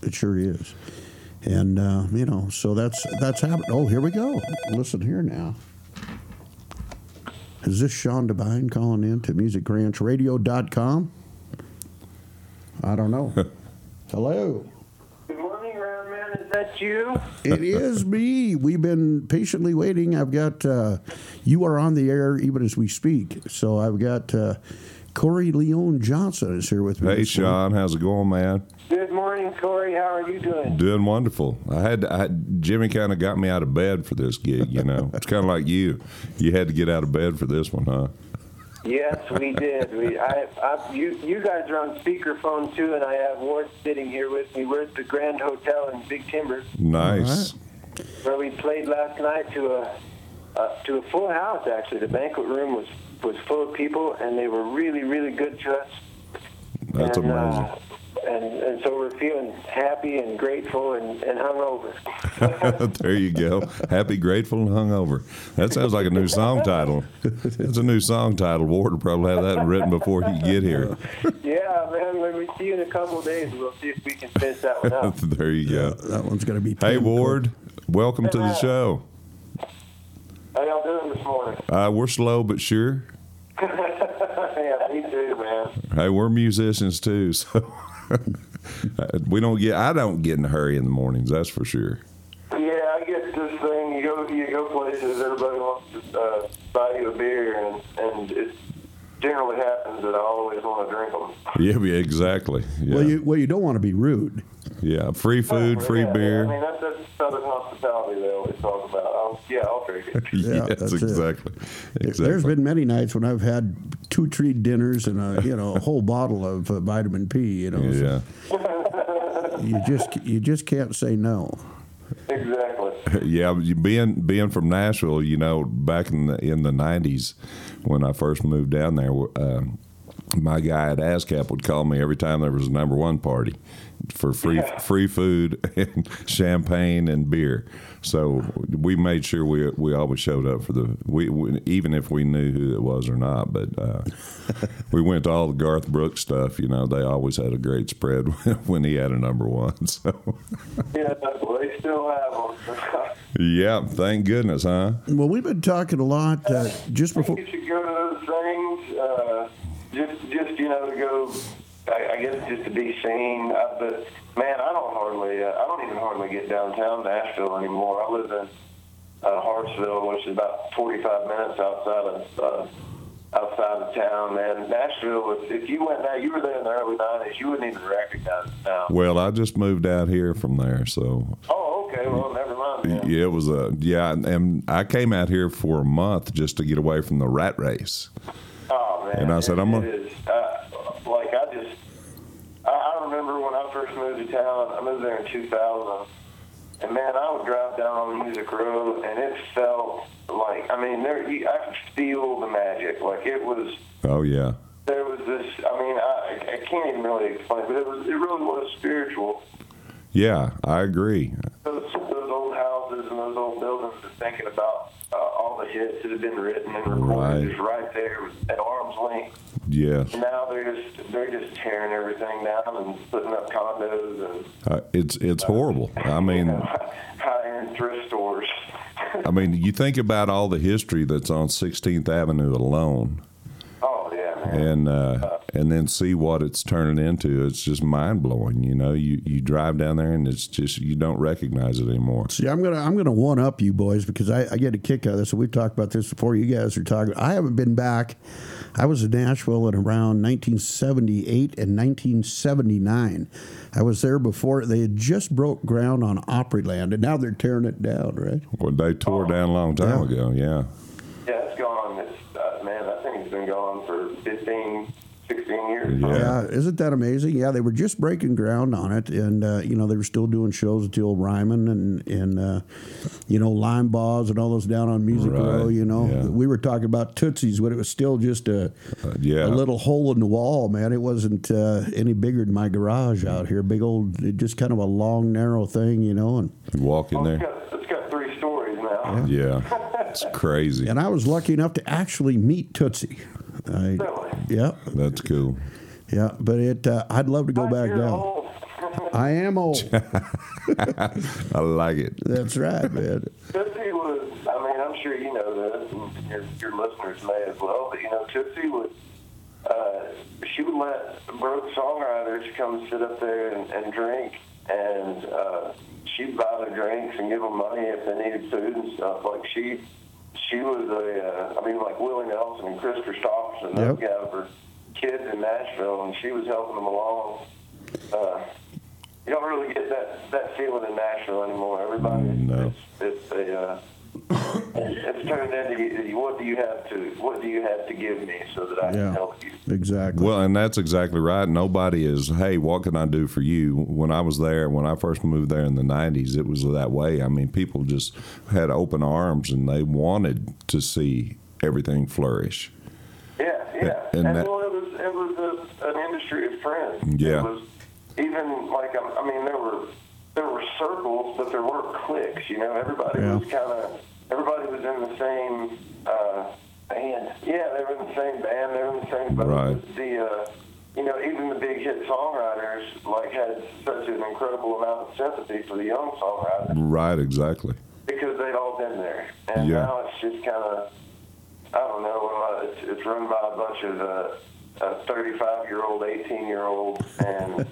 It sure is. And, so that's happened. Oh, here we go. Listen here now. Is this Sean Devine calling in to musicranchradio.com? I don't know. Hello. Good morning, Round Man. Is that you? It is me. We've been patiently waiting. I've got, you are on the air even as we speak. So I've got Corey Leon Johnson is here with me. Hey, Sean. How's it going, man? Good morning, Corey. How are you doing? Doing wonderful. Jimmy kind of got me out of bed for this gig, It's kind of like you. You had to get out of bed for this one, huh? Yes, we did. You guys are on speakerphone, too, and I have Ward sitting here with me. We're at the Grand Hotel in Big Timber. Nice. Where we played last night to a full house, actually. The banquet room was full of people, and they were really, really good to us. That's amazing. And so we're feeling happy and grateful and hungover. There you go. Happy, grateful, and hungover. That sounds like a new song title. It's a new song title. Ward will probably have that written before you get here. Yeah, man. When we see you in a couple of days, we'll see if we can finish that one up. There you go. That one's going to be... Hey, Ward. Welcome to the show. How y'all doing this morning? We're slow but sure. Yeah, me too, man. Hey, we're musicians too, so... I don't get in a hurry in the mornings, that's for sure. Yeah, I get this thing, you go places, everybody wants to buy you a beer, and it generally happens that I always want to drink them. Yeah, exactly. Yeah. Well, you don't want to be rude. Yeah, free food, free beer. I mean, that's Southern hospitality they always talk about. I'll drink it. Yes, that's exactly. There's been many nights when I've had 2 tree dinners and a whole bottle of vitamin P. Yeah. So you just can't say no. Exactly. Yeah, being from Nashville, back in the 90s when I first moved down there, my guy at ASCAP would call me every time there was a number one party for free food and champagne and beer. So we made sure we always showed up for we even if we knew who it was or not. But we went to all the Garth Brooks stuff. They always had a great spread when he had a number one. So Yeah, well, they still have them. Yeah, thank goodness, huh? Well, we've been talking a lot just before. You should go to those things, just to go. I guess just to be seen. But man, I don't even hardly get downtown Nashville anymore. I live in Hartsville, which is about 45 minutes outside of town. Man, Nashville. If you went there, you were there in the early '90s. You wouldn't even recognize it now. Well, I just moved out here from there, so. Oh, okay. Well, never mind. Yeah, it was and I came out here for a month just to get away from the rat race. Oh man! And I said, I remember when I first moved to town. I moved there in 2000, and man, I would drive down on Music Road, and it felt like I could feel the magic. Like it was. Oh yeah. There was this. I can't even really explain, but it really was spiritual. Yeah, I agree. Those old houses and those old buildings, just thinking about all the hits that have been written and recorded just right there at arm's length. Yes. Now they're just tearing everything down and putting up condos and it's horrible. high-end thrift stores. You think about all the history that's on 16th Avenue alone. Oh yeah, man. And then see what it's turning into. It's just mind blowing. You drive down there and it's just you don't recognize it anymore. See, I'm gonna one up you boys because I get a kick out of this. We've talked about this before. You guys are talking. I haven't been back. I was in Nashville in around 1978 and 1979. I was there before they had just broke ground on Opryland, and now they're tearing it down. Right? Well, they tore down a long time ago. Yeah. Yeah, it's gone. Man, that thing's been gone for 15, 16 years. Yeah, isn't that amazing? Yeah, they were just breaking ground on it, and they were still doing shows at the old Ryman and Limebaugh's and all those down on Music Row. We were talking about Tootsie's when it was still just a little hole in the wall. Man, it wasn't any bigger than my garage out here. Big old, just kind of a long, narrow thing, And you walk in there. It's got 3 stories now. Yeah, it's crazy. And I was lucky enough to actually meet Tootsie. Really? Yeah. That's cool. Yeah, but I'd love to go back down. I am old. I like it. That's right, man. Tootsie was, I mean, I'm sure you know this, and your listeners may as well, but, you know, Tootsie would, she would let broke songwriters come sit up there and drink, and she'd buy their drinks and give them money if they needed food and stuff. Like, she was I mean, like Willie Nelson and Chris Christopherson, those guys were kids in Nashville, and she was helping them along. You don't really get that feeling in Nashville anymore. Everybody, it's turned into what do you have to give me so that I can help you. Exactly. Well, and that's exactly right. Nobody is, hey, what can I do for you? When I was there, when I first moved there in the 90s, it was that way. I mean, people just had open arms and they wanted to see everything flourish. Yeah. And it was an industry of friends. Yeah. It was even like, I mean, there were circles, but there weren't cliques. You know, everybody was in the same band. Yeah, they were in the same band. They were in the same boat. Right. You know, even the big hit songwriters like had such an incredible amount of sympathy for the young songwriters. Right. Exactly. Because they'd all been there, and now it's just kind of, I don't know, it's run by a bunch of 35-year-old, 18-year-olds, and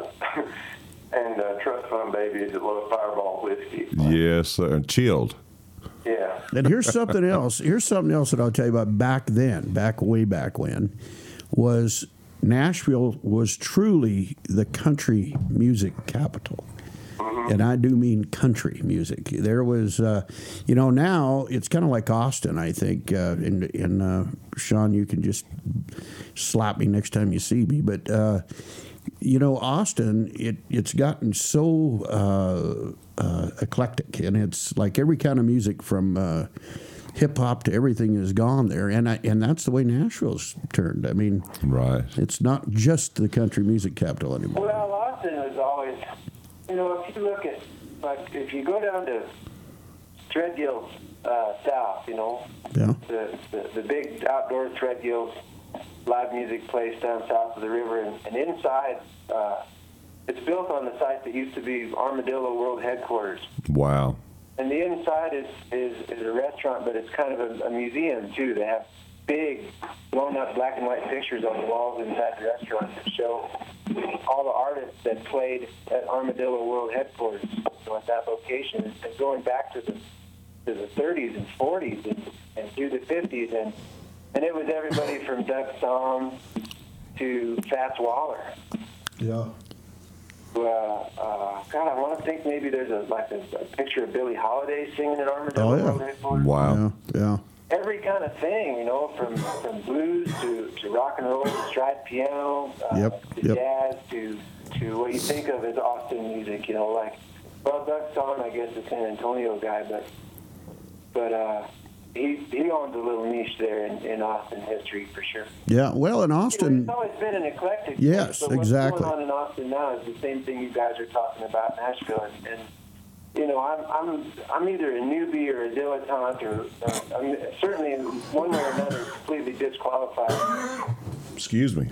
and trust fund babies that love Fireball whiskey. Yes, chilled. Yeah. And here's something else. Here's something else that I'll tell you about way back when, was Nashville was truly the country music capital. And I do mean country music. There was, now it's kind of like Austin, I think. And Sean, you can just slap me next time you see me. But, Austin, it's gotten so eclectic. And it's like every kind of music from hip-hop to everything is gone there. And that's the way Nashville's turned. I mean, right. It's not just the country music capital anymore. Well, Austin was always... if you look at, like, if you go down to Threadgill's south, the big outdoor Threadgill's live music place down south of the river, and inside, it's built on the site that used to be Armadillo World Headquarters. Wow. And the inside is a restaurant, but it's kind of a museum, too. They have big, blown-up black and white pictures on the walls inside the restaurant that show all the artists that played at Armadillo World Headquarters at that location, and going back to the 30s and 40s and through the 50s, and it was everybody from Doug Sahm to Fats Waller. Yeah. I want to think maybe there's a picture of Billie Holiday singing at Armadillo World Headquarters. Wow. Yeah. Every kind of thing, from blues to rock and roll, to stride piano, to jazz, to what you think of as Austin music, Doug Sahm, I guess, the San Antonio guy, but he owns a little niche there in Austin history for sure. Yeah, well, in Austin... It's always been an eclectic yes, place, but exactly. what's going on in Austin now is the same thing you guys are talking about in Nashville, and I'm either a newbie or a dilettante, or I'm certainly in one way or another completely disqualified. Excuse me.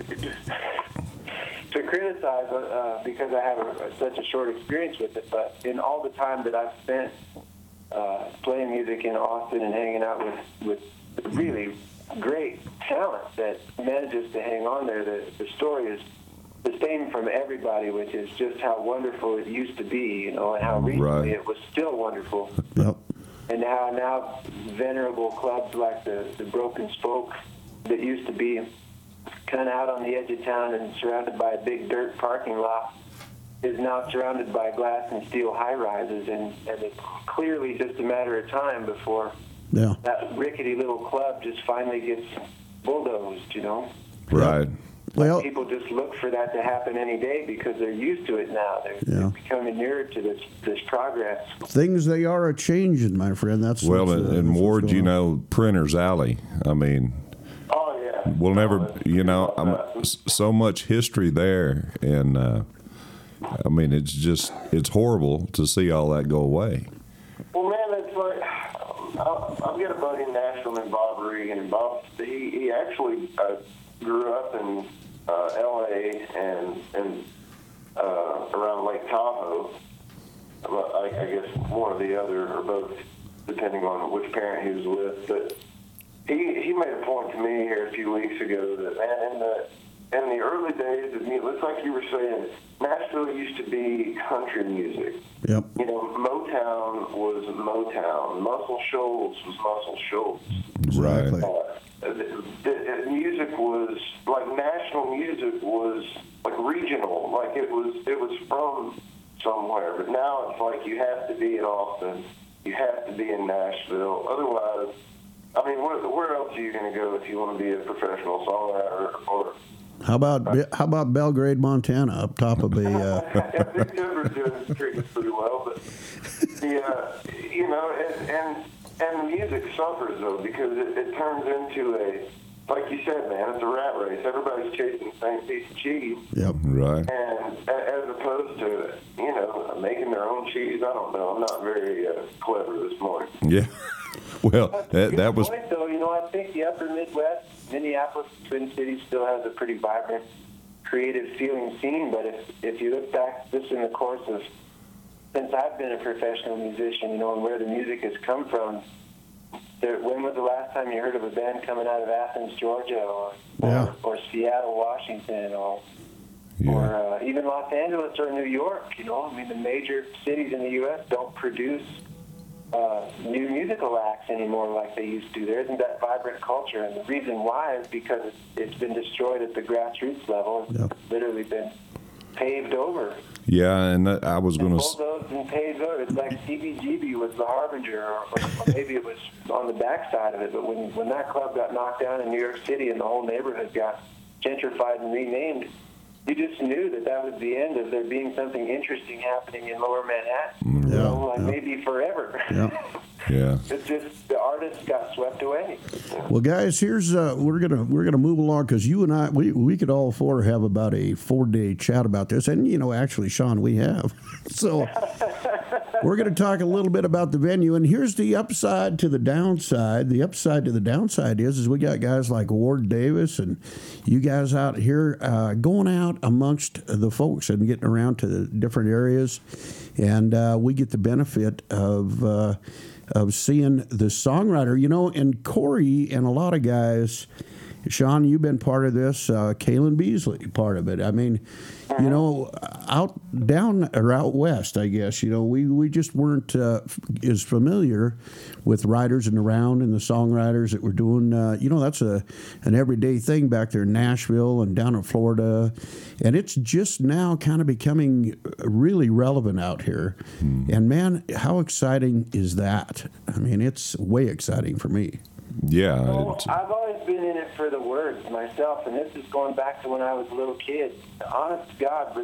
To criticize because I have such a short experience with it, but in all the time that I've spent playing music in Austin and hanging out with really great talent that manages to hang on there, the story is the same from everybody, which is just how wonderful it used to be, and how recently it was still wonderful. Yep. And how now venerable clubs like the Broken Spoke that used to be kind of out on the edge of town and surrounded by a big dirt parking lot is now surrounded by glass and steel high-rises, and it's clearly just a matter of time before that rickety little club just finally gets bulldozed, Right. Well, people just look for that to happen any day because they're used to it now. They're becoming near to this progress. Things they are a changing, my friend. That's and Ward, Printer's Alley. I mean, oh yeah, we'll never, so much history there, and I mean, it's horrible to see all that go away. Well, man, it's like I've got a buddy in Nashville named Bob Regan, and Bob he actually grew up in L.A. and around Lake Tahoe. I guess one or the other, or both, depending on which parent he was with. But he made a point to me here a few weeks ago that, man, in the early days of music, it's like you were saying, Nashville used to be country music. Yep. You know, Motown was Motown. Muscle Shoals was Muscle Shoals. Exactly. The music was, like, national music was, like, regional. Like, it was from somewhere. But now it's like you have to be in Austin. You have to be in Nashville. Otherwise, I mean, where else are you going to go if you want to be a professional songwriter? Or how about Belgrade, Montana, up top of the? Yeah, Big Timber's doing pretty well, but you know, and the music suffers though because it turns into a, like you said, man, it's a rat race. Everybody's chasing the same piece of cheese. Yep. Right. And as opposed to, you know, making their own cheese. I don't know. I'm not very clever this morning. Yeah. Well, that was. Point, though, you know, I think the Upper Midwest, Minneapolis, Twin Cities, still has a pretty vibrant, creative feeling scene. But if you look back just in the course of since I've been a professional musician, you know, and where the music has come from. When was the last time you heard of a band coming out of Athens, Georgia, or Seattle, Washington, or even Los Angeles or New York? You know, I mean, the major cities in the U.S. don't produce new musical acts anymore like they used to. There isn't that vibrant culture, and the reason why is because it's been destroyed at the grassroots level. It's literally been paved over. Yeah, and I was going to. Bulldozed and paved over. It's like CBGB was the harbinger, or maybe it was on the backside of it. But when that club got knocked down in New York City and the whole neighborhood got gentrified and renamed, you just knew that was the end of there being something interesting happening in Lower Manhattan. Yeah, you know, like maybe forever. Yeah. Yeah. It's just the artists got swept away. Well, guys, here's we're gonna move along because you and I we could all four have about a 4-day chat about this, and you know, actually, Sean, we have. So we're going to talk a little bit about the venue, and here's the upside to the downside. The upside to the downside is we got guys like Ward Davis and you guys out here going out amongst the folks and getting around to the different areas, and we get the benefit of seeing the songwriter, you know, and Corey and a lot of guys. Sean, you've been part of this. Kalen Beasley, part of it. I mean, you know, out west, I guess, you know, we just weren't as familiar with writers and around and the songwriters that were doing, you know, that's an everyday thing back there in Nashville and down in Florida. And it's just now kind of becoming really relevant out here. And man, how exciting is that? I mean, it's way exciting for me. Yeah. Well, I've always been in it for the words myself, and this is going back to when I was a little kid. Honest to God,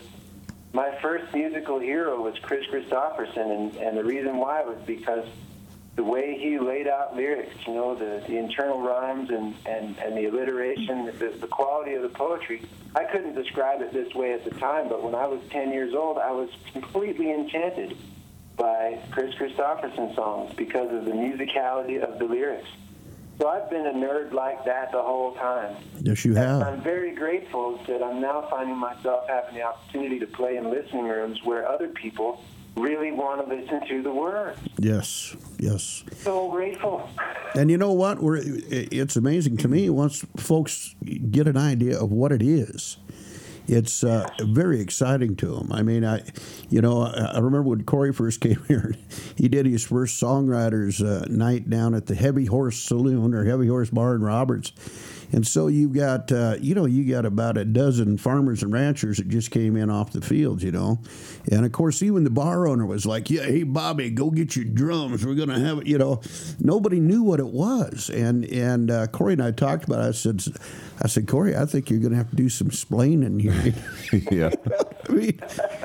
my first musical hero was Chris Christopherson, and the reason why was because the way he laid out lyrics, you know, the internal rhymes and the alliteration, the quality of the poetry. I couldn't describe it this way at the time, but when I was 10 years old, I was completely enchanted by Chris Christopherson songs because of the musicality of the lyrics. So I've been a nerd like that the whole time. Yes, you have. I'm very grateful that I'm now finding myself having the opportunity to play in listening rooms where other people really want to listen to the words. Yes, yes. So grateful. And you know what? It's amazing to me once folks get an idea of what it is. It's very exciting to them. I mean, I remember when Corey first came here, he did his first songwriters night down at the Heavy Horse Saloon or Heavy Horse Bar in Roberts. And so you got about a dozen farmers and ranchers that just came in off the fields, you know. And, of course, even the bar owner was like, yeah, hey, Bobby, go get your drums. We're going to have it, you know. Nobody knew what it was. And Corey and I talked about it. I said, Corey, I think you're going to have to do some splaining here. Yeah. I mean,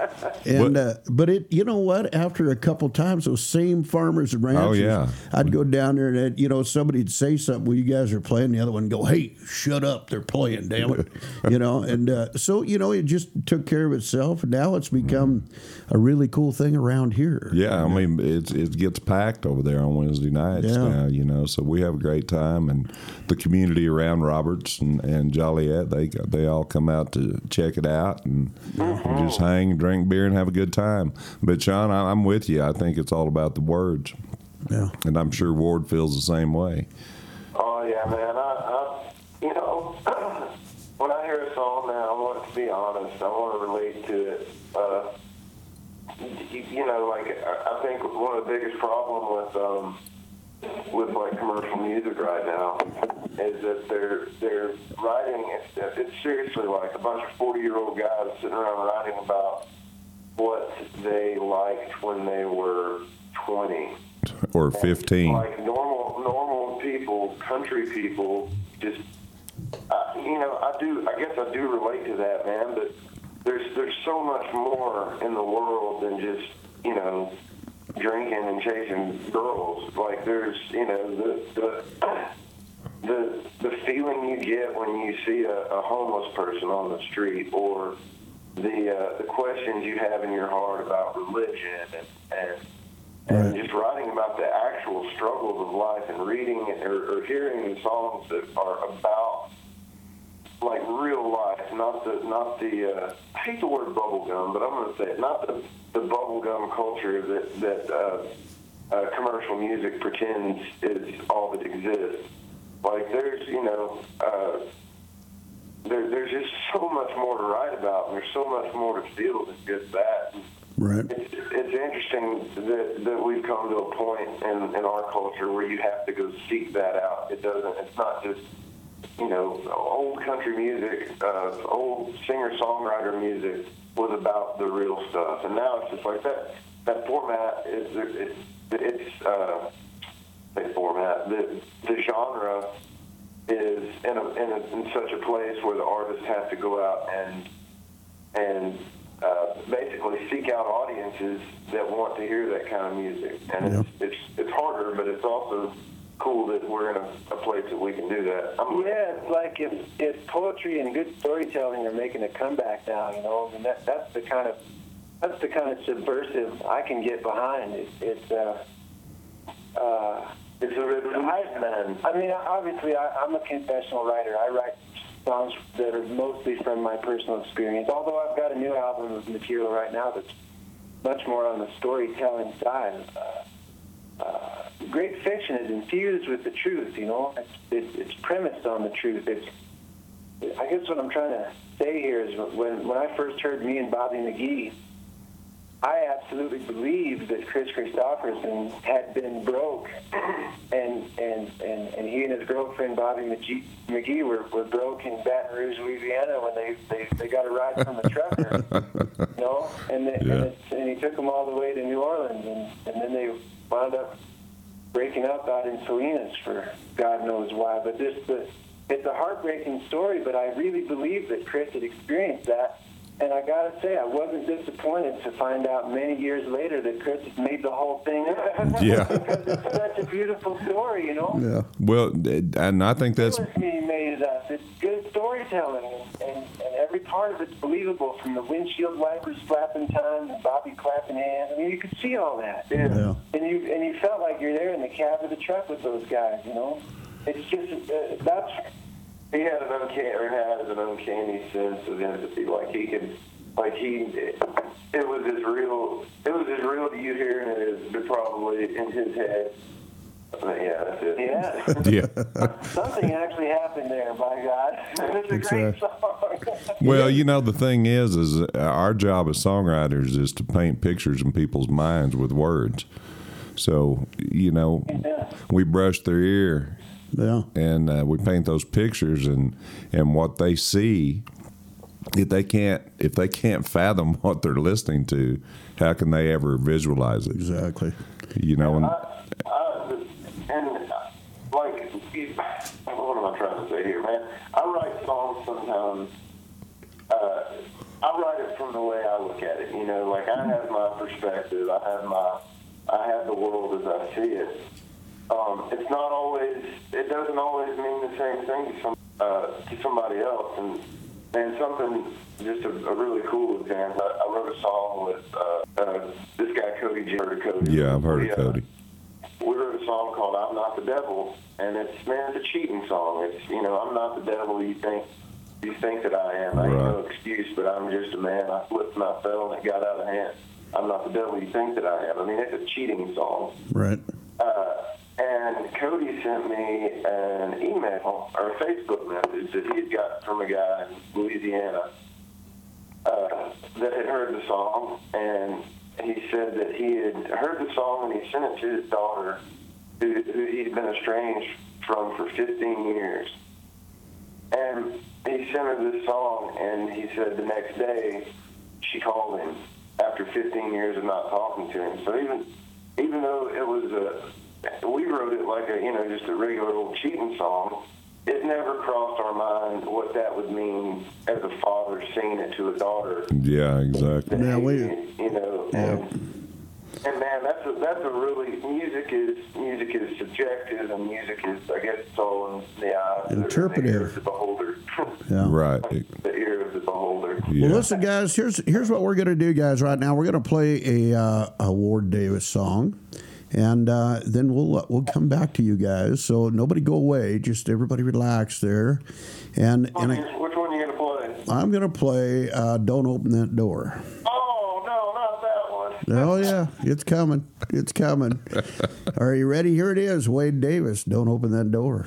and but it, you know what? After a couple times, those same farmers and ranchers, I'd go down there and you know, somebody'd say something when you guys are playing, the other one would go, hey, hey, shut up, they're playing, damn it. You know, and so, you know, it just took care of itself. Now it's become a really cool thing around here. Yeah, I mean, it gets packed over there on Wednesday nights now, you know, so we have a great time. And the community around Roberts and Joliet, they all come out to check it out and just hang, drink beer, and have a good time. But, Sean, I'm with you. I think it's all about the words. Yeah. And I'm sure Ward feels the same way. Oh, yeah, man. I you know, when I hear a song now, I want to be honest. I want to relate to it. You know, like, I think one of the biggest problems with like commercial music right now is that they're writing. It's seriously like a bunch of 40-year-old guys sitting around writing about what they liked when they were 20 or 15. And like normal people, country people, just you know, I guess I do relate to that, man. But there's so much more in the world than just, you know, drinking and chasing girls. Like, there's, you know, the feeling you get when you see a homeless person on the street, or the questions you have in your heart about religion, and just writing about the actual struggles of life, and reading or hearing the songs that are about like real life, not the I hate the word bubblegum, but I'm going to say it, not the bubblegum culture that commercial music pretends is all that exists. Like, there's, you know, there's just so much more to write about, and there's so much more to feel than just that. Right. It's interesting that we've come to a point in our culture where you have to go seek that out. It's not just, you know, old country music, old singer-songwriter music was about the real stuff. And now it's just like that format the genre is in such a place where the artists have to go out and basically seek out audiences that want to hear that kind of music. And it's harder, but it's also cool that we're in a place that we can do that. It's like if poetry and good storytelling are making a comeback now, you know, I mean, that's the kind of subversive I can get behind. It's a man. I mean, obviously, I'm a confessional writer. I write songs that are mostly from my personal experience, although I've got a new album of material right now that's much more on the storytelling side. Great fiction is infused with the truth, you know. It's premised on the truth. I guess what I'm trying to say here is when I first heard Me and Bobby McGee, I absolutely believed that Chris Christopherson had been broke, and he and his girlfriend Bobby McGee were broke in Baton Rouge, Louisiana, when they got a ride from a trucker, you know, and he took them all the way to New Orleans, and then they wound up breaking up out in Salinas for God knows why. But it's a heartbreaking story, but I really believe that Chris had experienced that. And I got to say, I wasn't disappointed to find out many years later that Chris had made the whole thing up. Yeah. Because it's such a beautiful story, you know? Yeah. Well, and I think that's... He made it up. It's good storytelling, and every part of it's believable, from the windshield wipers flapping time and Bobby clapping hands. I mean, you could see all that. Yeah. And you felt like you're there in the cab of the truck with those guys, you know? It's just, that's... He had an uncanny sense of empathy. It was as real to you hearing it as probably in his head. Yeah, that's it. Yeah. Something actually happened there, by God. It's a great song. Well, you know, the thing is our job as songwriters is to paint pictures in people's minds with words. So, you know, we brush their ear. Yeah, and we paint those pictures, and what they see. If they can't fathom what they're listening to, how can they ever visualize it? Exactly. You know, what am I trying to say here, man? I write songs sometimes. I write it from the way I look at it. You know, like, I have my perspective. I have the world as I see it. It doesn't always mean the same thing to somebody. to somebody else. And something, just a really cool example. I wrote a song with this guy, Cody J. Cody. Yeah, I've heard of Cody. We wrote a song called "I'm Not the Devil," and it's a cheating song. It's, I'm not the devil you think that I am. I ain't no excuse, but I'm just a man. I slipped and I fell and it got out of hand. I'm not the devil you think that I am. I mean, it's a cheating song. Right. And Cody sent me an email or a Facebook message that he had got from a guy in Louisiana that had heard the song, and he said that he had heard the song and he sent it to his daughter, who he'd been estranged from for 15 years. And he sent her this song, and he said the next day she called him after 15 years of not talking to him. So even though it was we wrote it like just a regular old cheating song, it never crossed our mind what that would mean as a father singing it to a daughter. Yeah, exactly. Yeah, and man, that's a really music is subjective, and music is, I guess, it's all in the eyes, interpretive, the ear of the beholder. Yeah. Right. The ear of the beholder. Yeah. Well, listen, guys. Here's what we're going to do, guys. Right now, we're going to play a Ward Davis song, and then we'll come back to you guys. So nobody go away. Just everybody relax there. Which one are you going to play? I'm going to play "Don't Open That Door." Oh no, not that one. Oh yeah, it's coming. It's coming. Are you ready? Here it is. Wade Davis. "Don't Open That Door."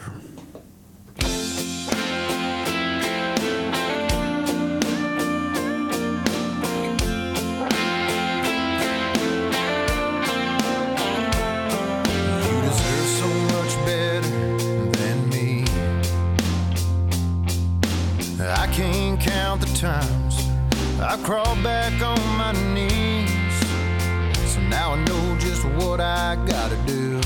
I crawl back on my knees, so now I know just what I gotta do.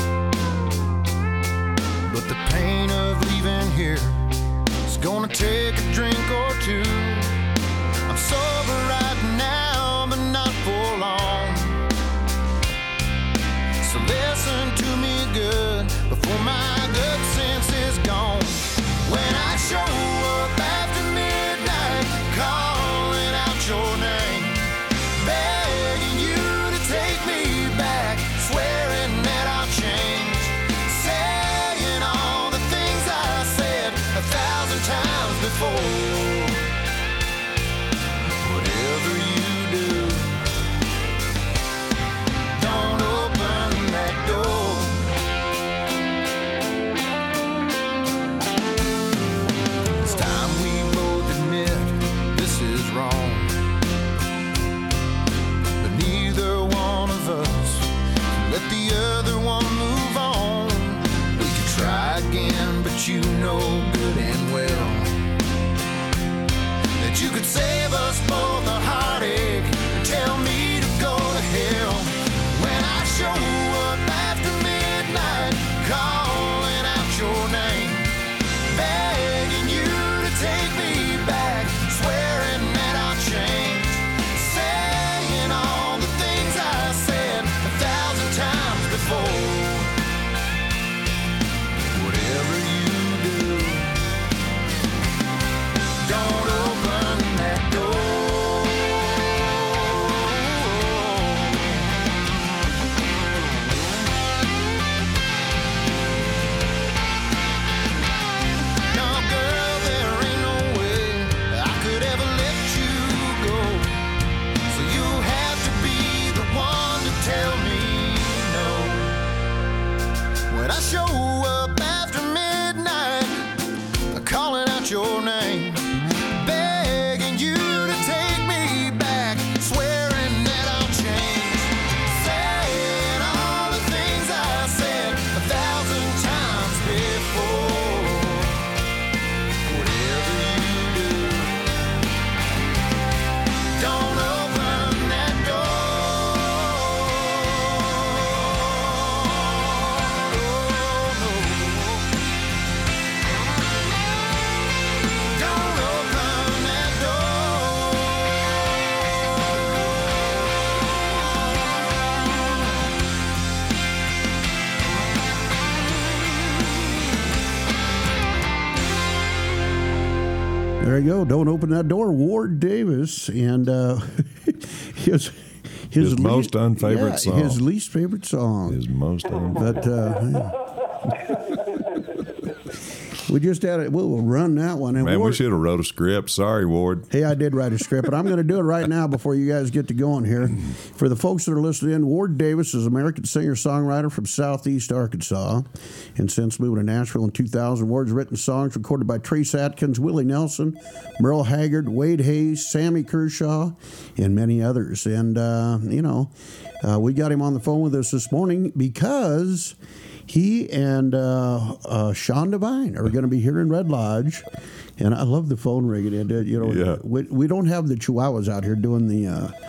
But the pain of leaving here is gonna take a drink or two. I'm sober right now, but not for long. So listen to me good before my good sense is gone. When I show up after midnight, calling out your name, begging you to take me back, swearing that I'll change, saying all the things I said 1,000 times before. Whatever you There you go. Don't open that door. Ward Davis and his most unfavorite song. His least favorite song. His most unfavorite. We just had it. We'll run that one. And Man, Ward, we should have wrote a script. Sorry, Ward. Hey, I did write a script, but I'm going to do it right now before you guys get to going here. For the folks that are listening in, Ward Davis is an American singer-songwriter from Southeast Arkansas. And since moving to Nashville in 2000, Ward's written songs recorded by Trace Atkins, Willie Nelson, Merle Haggard, Wade Hayes, Sammy Kershaw, and many others. And, we got him on the phone with us this morning because he and Sean Devine are going to be here in Red Lodge, and I love the phone ringing. We don't have the Chihuahuas out here doing the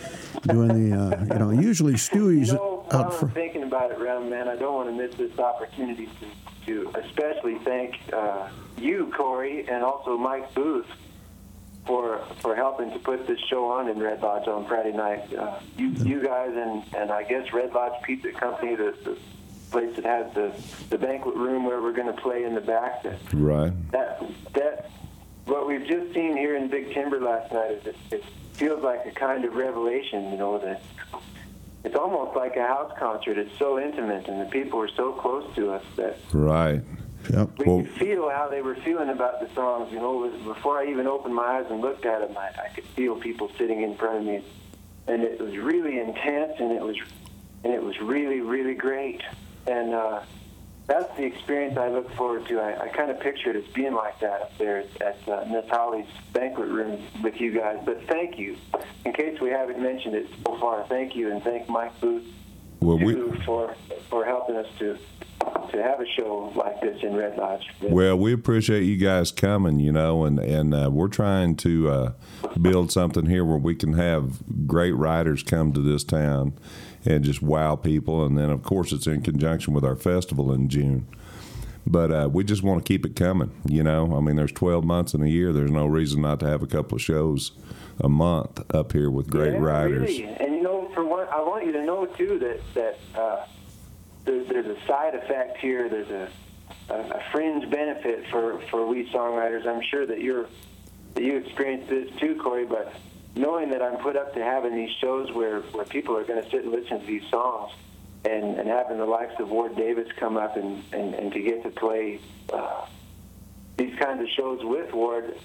usually Stewie's out I'm thinking about it, Rem, man, I don't want to miss this opportunity to especially thank you, Corey, and also Mike Booth for helping to put this show on in Red Lodge on Friday night. You guys and I guess Red Lodge Pizza Company, the place that has the banquet room where we're going to play in the back. Right. That what we've just seen here in Big Timber last night is it feels like a kind of revelation. That it's almost like a house concert. It's so intimate, and the people are so close to us that right. Yep. We could feel how they were feeling about the songs. Before I even opened my eyes and looked at them, I could feel people sitting in front of me, and it was really intense, and it was really, really great. And that's the experience I look forward to. I kind of picture it as being like that up there at Natalie's banquet room with you guys. But thank you. In case we haven't mentioned it so far, thank you, and thank Mike Booth for helping us to have a show like this in Red Lodge. Well, we appreciate you guys coming, and we're trying to build something here where we can have great writers come to this town and just wow people. And then, of course, it's in conjunction with our festival in June. But we just want to keep it coming, there's 12 months in a year. There's no reason not to have a couple of shows a month up here with great writers. Really. And, for one, I want you to know, too, that there's a side effect here. There's a fringe benefit for we songwriters. I'm sure that you experience this, too, Corey, but knowing that I'm put up to having these shows where people are going to sit and listen to these songs and having the likes of Ward Davis come up and to get to play these kinds of shows with Ward,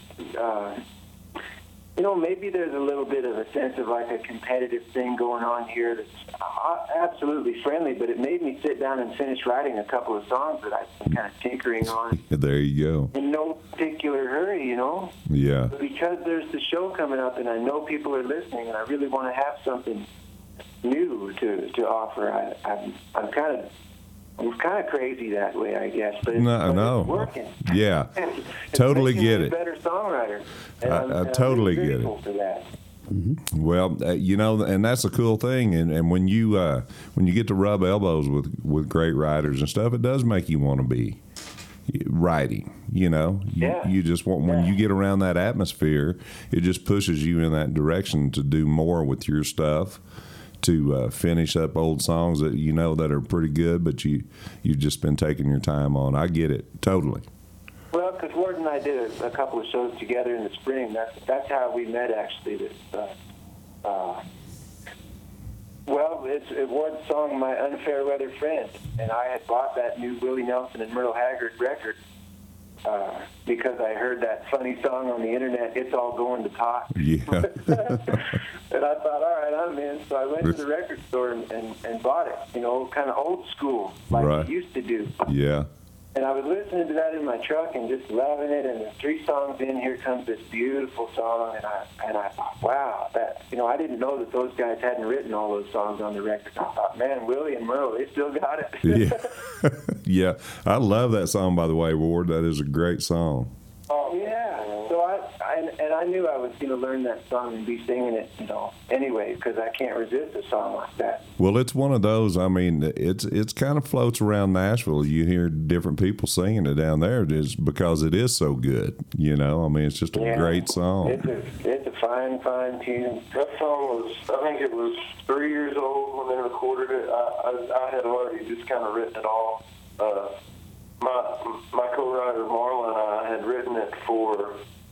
maybe there's a little bit of a sense of like a competitive thing going on here that's absolutely friendly, but it made me sit down and finish writing a couple of songs that I've been kind of tinkering on. There you go. In no particular hurry, Yeah. But because there's the show coming up and I know people are listening and I really want to have something new to offer, I'm kind of crazy that way, I guess. But it's working. Yeah, totally get it. A better songwriter. And I totally really get it. for that. Mm-hmm. Well, and that's a cool thing. And when you get to rub elbows with great writers and stuff, it does make you want to be writing. You just want, when you get around that atmosphere, it just pushes you in that direction to do more with your stuff. To finish up old songs that that are pretty good, but you've just been taking your time on. I get it totally. Well, because Ward and I did a couple of shows together in the spring. That's how we met, actually. It's Ward's song, "My Unfair Weather Friend," and I had bought that new Willie Nelson and Merle Haggard record because I heard that funny song on the internet, "It's All Going to Talk." Yeah. And I thought, all right, I'm in. So I went to the record store and bought it, kind of old school, like we used to do. Yeah. And I was listening to that in my truck and just loving it. And 3 songs in, here comes this beautiful song. And I thought, wow, I didn't know that those guys hadn't written all those songs on the record. I thought, man, Willie and Merle, they still got it. Yeah. Yeah. I love that song, by the way, Ward. That is a great song. Oh, yeah. So I knew I was going to learn that song and be singing it, anyway, because I can't resist a song like that. Well, it's one of those. It's kind of floats around Nashville. You hear different people singing it down there just because it is so good. It's just a great song. It's a fine tune. That song was, I think it was 3 years old when they recorded it. I had already just kind of written it all. My co-writer Marla and I had written it for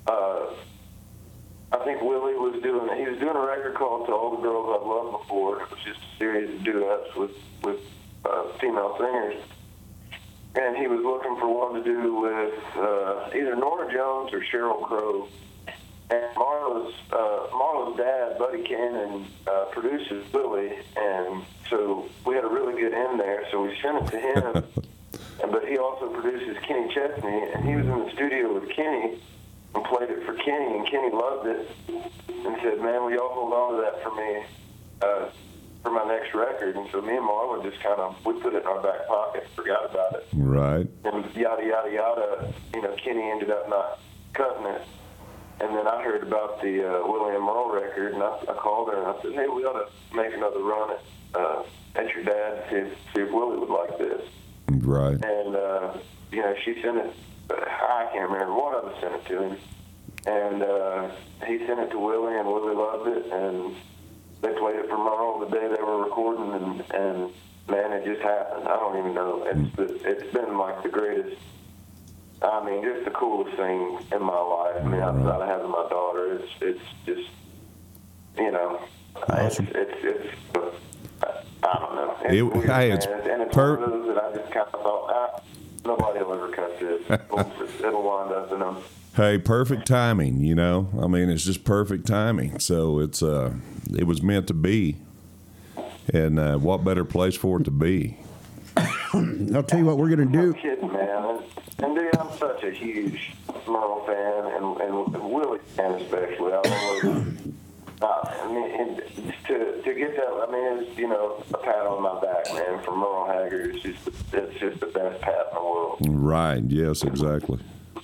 I think Willie was doing a record called "To All the Girls I've Loved Before." It was just a series of duets with female singers, and he was looking for one to do with either Norah Jones or Sheryl Crow. And Marla's dad, Buddy Cannon, produces Willie, and so we had a really good end there. So we sent it to him, but he also produces Kenny Chesney, and he was in the studio with Kenny and played it for Kenny, and Kenny loved it and said, "Man, will y'all hold on to that for me for my next record?" And so me and Marla just we put it in our back pocket, forgot about it. Right. And yada, yada, yada, Kenny ended up not cutting it. And then I heard about the Willie and Merle record, and I called her and I said, "Hey, we ought to make another run at your dad to see if Willie would like this." Right. And, she sent it. I can't remember what I sent it to him. And he sent it to Willie, and Willie loved it. And they played it for Merle the day they were recording, and man, it just happened. I don't even know. It's been like the greatest. I mean, just the coolest thing in my life. I mean, outside of having my daughter, it's just, awesome. It's I don't know. It's one of those that I just kind of thought, nobody will ever cut this. It'll wind up in them. Hey, perfect timing, I mean, it's just perfect timing. So it was meant to be. And what better place for it to be? I'll tell you what we're going to do. No kidding, man. And dude, I'm such a huge Merle fan, and Willie fan especially. To get that, I mean, it's a pat on my back, man, from Merle Haggard. It's just the best pat in the world. Right. Yes. Exactly.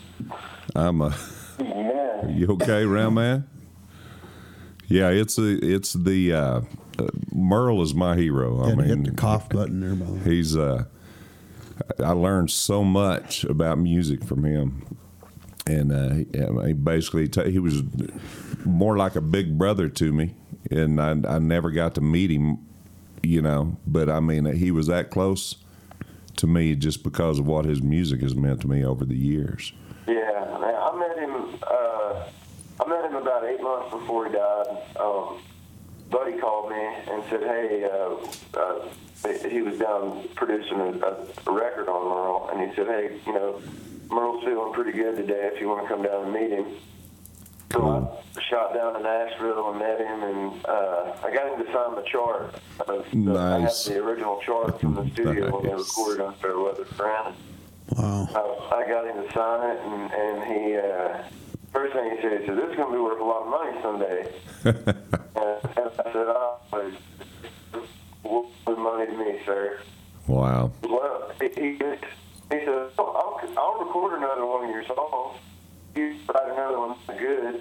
You okay, Round Man? Yeah. It's the Merle is my hero. I mean, hit the cough button there, brother. He's I learned so much about music from him, and he basically he was more like a big brother to me, and I never got to meet him, but I mean he was that close to me just because of what his music has meant to me over the years. Yeah, I met him about 8 months before he died. Buddy called me and said, "Hey, he was down producing a record on Merle, and he said, "Hey, Merle's feeling pretty good today. If you want to come down and meet him." So I shot down to Nashville and met him, and I got him to sign the chart. Nice. I have the original chart from the studio when they recorded on Fairweather Friend. Wow. I got him to sign it, and he first thing he said, "This is going to be worth a lot of money someday." and I said, "What's money to me, sir?" Wow. Well, he said, I'll record another one of your songs. You write another one good.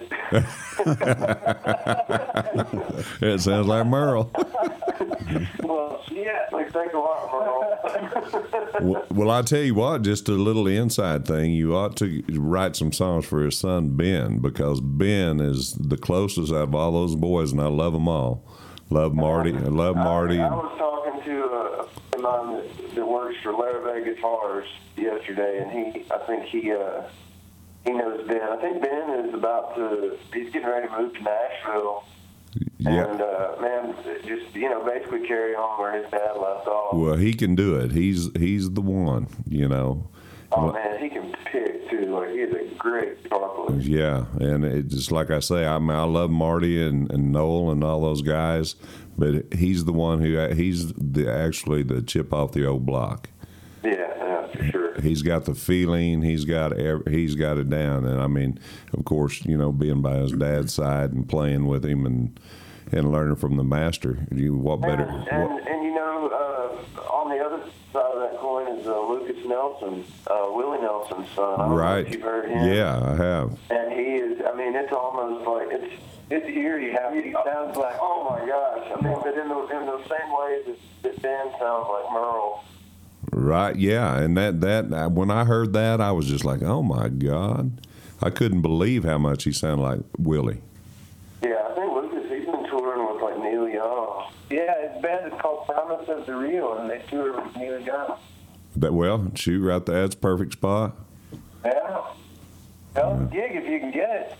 It sounds like Merle. Well, yeah, thanks a lot, Merle. Well, I tell you what, just a little inside thing. You ought to write some songs for his son, Ben, because Ben is the closest out of all those boys, and I love them all. Love Marty. I love Marty. I was talking to a friend of mine that works for Larrabee Guitars yesterday, and I think he knows Ben. I think Ben is he's getting ready to move to Nashville. Yeah. And, man, just, basically carry on where his dad left off. Well, he can do it. He's the one, Oh, man, he can pick, too. He's a great guitar player. Yeah, and it just like I say, I love Marty and Noel and all those guys, but he's the one he's actually the chip off the old block. Yeah, for sure. He's got the feeling. He's got it down. And I mean, of course, being by his dad's side and playing with him and learning from the master. What better? And on the other side of that coin is Lucas Nelson, Willie Nelson's son. I don't know if you've heard him. Yeah, I have. And he is. I mean, it's almost like it's eerie how he sounds like. Oh my gosh! I mean, but in the same way that Ben sounds like Merle. Right, yeah, and that when I heard that, I was just like, oh my God, I couldn't believe how much he sounded like Willie. Yeah, I think Lucas, he's been touring with Neil Young. Yeah, his band is called Promise of the Real, and they tour with Neil Young. Shoot right there, that's a perfect spot. Yeah. Hell of a gig if you can get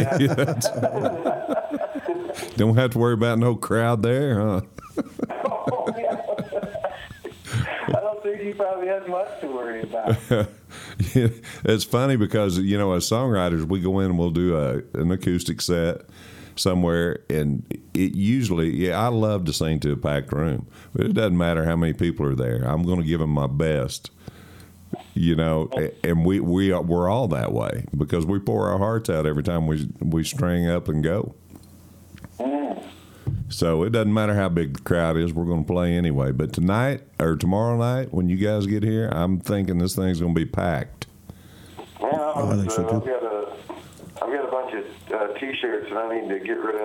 it. Don't have to worry about no crowd there, huh? Oh, yeah. I don't think he probably has much to worry about. Yeah, it's funny because, as songwriters, we go in and we'll do an acoustic set somewhere, and it usually, I love to sing to a packed room, but it doesn't matter how many people are there. I'm going to give them my best, and we're all that way because we pour our hearts out every time we string up and go. So it doesn't matter how big the crowd is, we're going to play anyway. But tonight or tomorrow night, when you guys get here, I'm thinking this thing's going to be packed. Yeah, I think so too. I've got a bunch of T-shirts that I need to get rid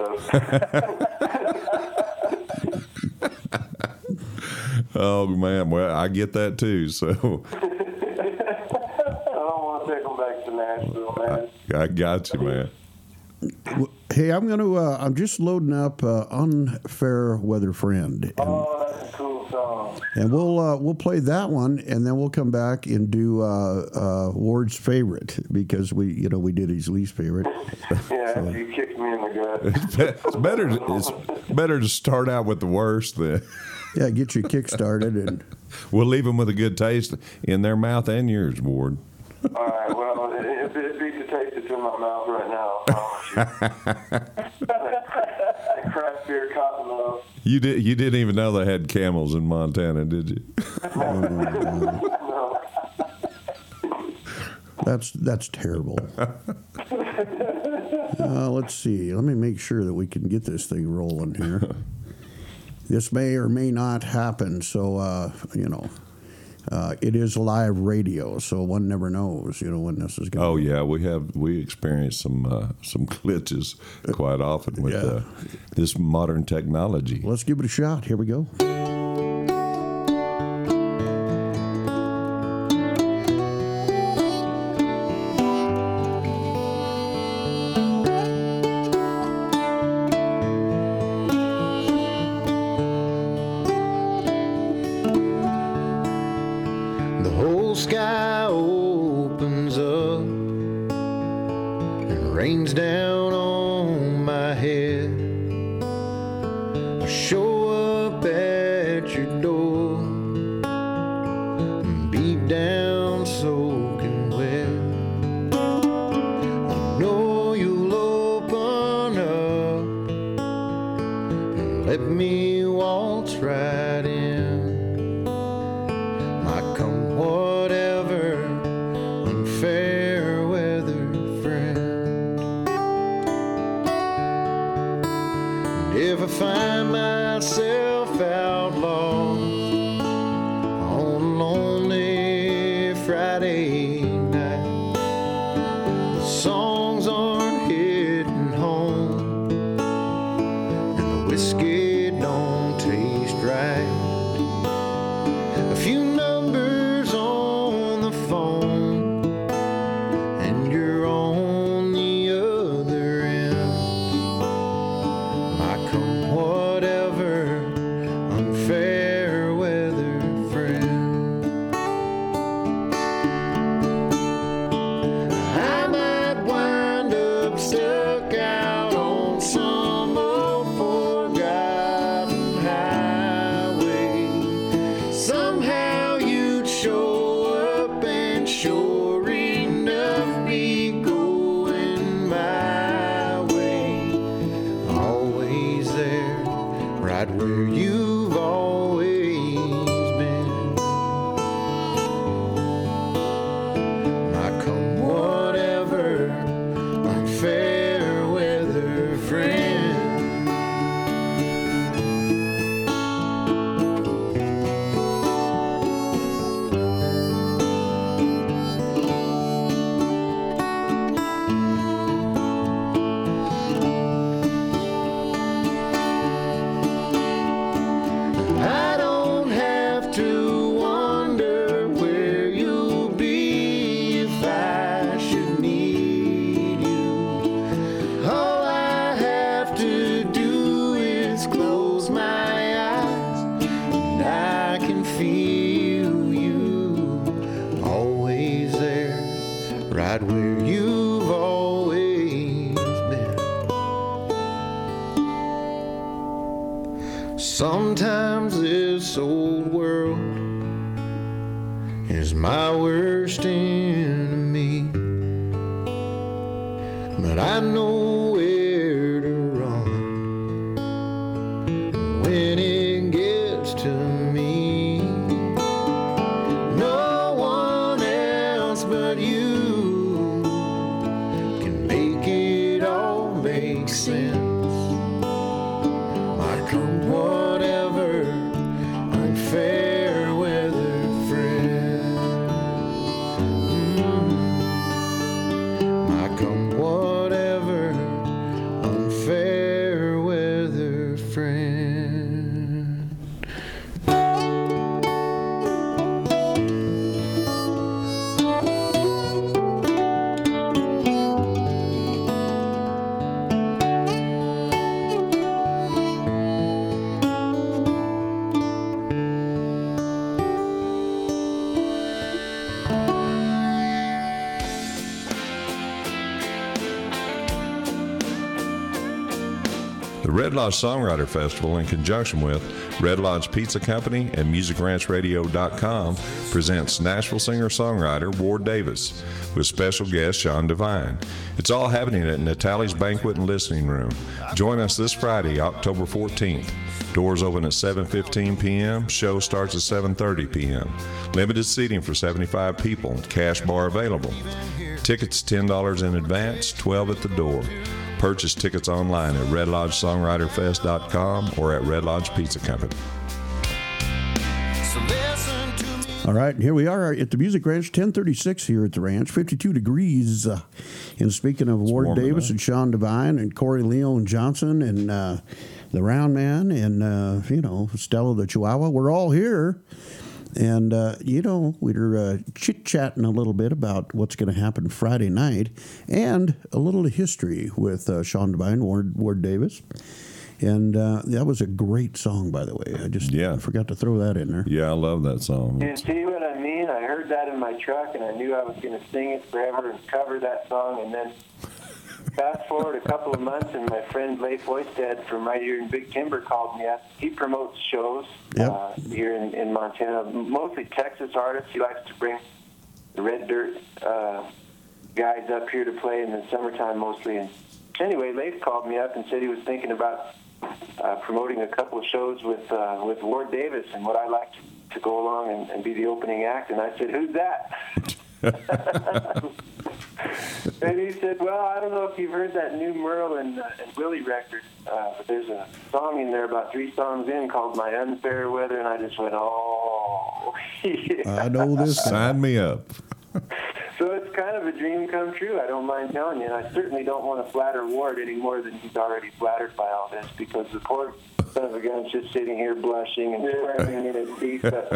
of. Oh man, well I get that too. So I don't want to take them back to Nashville, man. I got you, man. Hey, I'm just loading up Unfair Weather Friend. Oh, that's a cool song. And we'll play that one, and then we'll come back and do Ward's favorite because we did his least favorite. Yeah, so. You kicked me in the gut. It's better to start out with the worst then. Yeah, get you kick started, and we'll leave them with a good taste in their mouth and yours, Ward. All right. Well, it beats the taste that's in my mouth right now. I promise you. That craft beer cottonmouth. You didn't even know they had camels in Montana, did you? No. That's terrible. Let's see. Let me make sure that we can get this thing rolling here. This may or may not happen, so it is live radio, so one never knows, when this is going. Oh yeah, we experience some glitches quite often with this modern technology. Let's give it a shot. Here we go. Sky opens up and rains down on my head. I show up at your door, beat down soaking wet. I know you'll open up and let me waltz right in. I come fair weather friend. And if I find myself out lost on a lonely Friday night, the songs aren't hitting home and the whiskey don't taste right. A few numbers on the phone, where you've always been. I come whatever, unfair weather friend. Right where you've Sometimes this old world is my worst enemy, but I know where to run when it gets to me. No one else but you can make it all make sense. I come whatever unfair weather, friend. I come whatever unfair weather, friend. The Red Lodge Songwriter Festival, in conjunction with Red Lodge Pizza Company and MusicRanchRadio.com, presents Nashville singer-songwriter Ward Davis with special guest Sean Devine. It's all happening at Natalie's Banquet and Listening Room. Join us this Friday, October 14th. Doors open at 7:15 p.m. Show starts at 7:30 p.m. Limited seating for 75 people. Cash bar available. Tickets $10 in advance, $12 at the door. Purchase tickets online at RedLodgeSongwriterFest.com or at Red Lodge Pizza Company. So listen to me. All right, and here we are at the Music Ranch, 1036 here at the ranch, 52 degrees. And speaking of Ward warm Davis tonight. and Sean Devine and Corey Leon Johnson and the Round Man and, Stella the Chihuahua, we're all here. And, we're chit-chatting a little bit about what's going to happen Friday night and a little history with Sean Devine, Ward Davis. And that was a great song, by the way. I just forgot to throw that in there. Yeah, I love that song. You see what I mean? I heard that in my truck, and I knew I was going to sing it forever and cover that song. And then fast forward a couple of months, and my friend Leif Oisted from right here in Big Timber called me up. He promotes shows here in Montana, mostly Texas artists. He likes to bring the Red Dirt guys up here to play in the summertime mostly. And anyway, Leif called me up and said he was thinking about promoting a couple of shows with Ward Davis, and would I like to go along and be the opening act? And I said, who's that? And he said, well, I don't know if you've heard that new Merle and Willie record, but there's a song in there about 3 songs in called My Unfair Weather, and I just went, oh, yeah. I know this. Sign me up. So it's kind of a dream come true, I don't mind telling you, and I certainly don't want to flatter Ward any more than he's already flattered by all this, because the poor son of a gun's just sitting here blushing and swearing in his teeth. But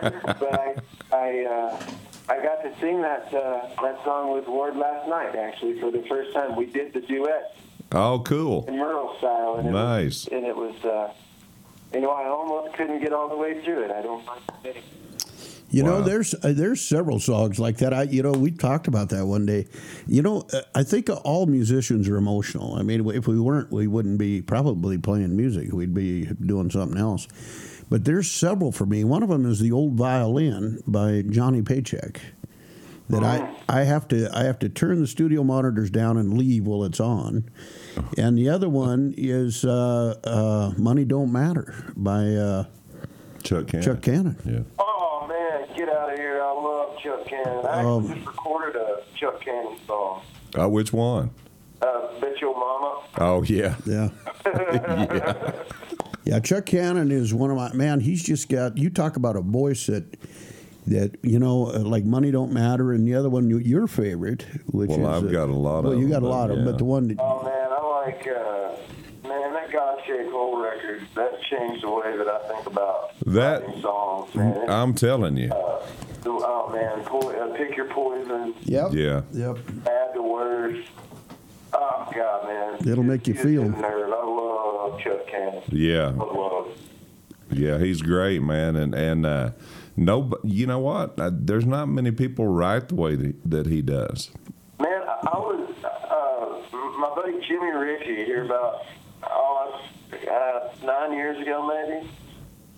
I got to sing that song with Ward last night, actually, for the first time. We did the duet Oh, cool. in Merle style. And Nice. It was, I almost couldn't get all the way through it. I don't mind admitting. Wow. There's several songs like that. We talked about that one day. I think all musicians are emotional. I mean, if we weren't, we wouldn't be probably playing music. We'd be doing something else. But there's several for me. One of them is The Old Violin by Johnny Paycheck. That I have to turn the studio monitors down and leave while it's on. And the other one is Money Don't Matter by Chuck Cannon. Yeah. Oh, man, get out of here. I love Chuck Cannon. I actually just recorded a Chuck Cannon song. Which one? Bet Your Mama. Oh, yeah. Yeah. Yeah. Yeah, Chuck Cannon is one of my, man, he's just got, you talk about a voice that like Money Don't Matter, and the other one, your favorite, which is... Well, I've got a lot of them. Well, you got a lot of them, but the one that... Oh, man, I like, that God-Shaped Hole record, that changed the way that I think about writing songs, man. I'm telling you. Oh, man, Pick Your Poison. Yep. Yeah. Yep. Add the words. Oh, God, man. It'll make you feel. Nerd. I love Chuck Cannon. Yeah. I love it. Yeah, he's great, man. And you know what? There's not many people write the way that he does. Man, I was, my buddy Jimmy Ritchie here about 9 years ago, maybe.